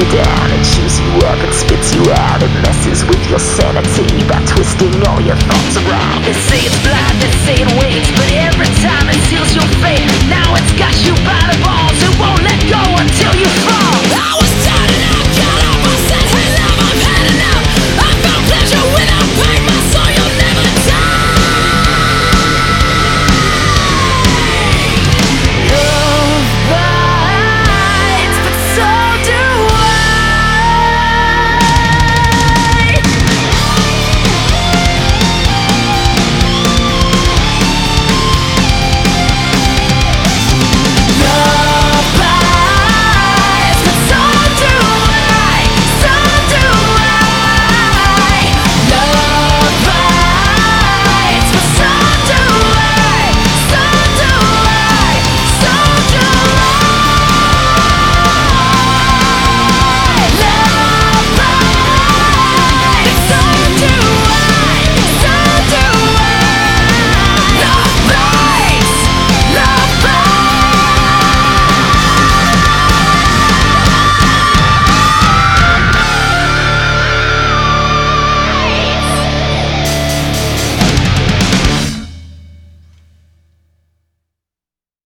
you down and chews you up and spits you out. It messes with your sanity by twisting all your thoughts around. They say it's blind, they say it waits, but every time it seals your fate. Now it's got you by the balls, it won't let go.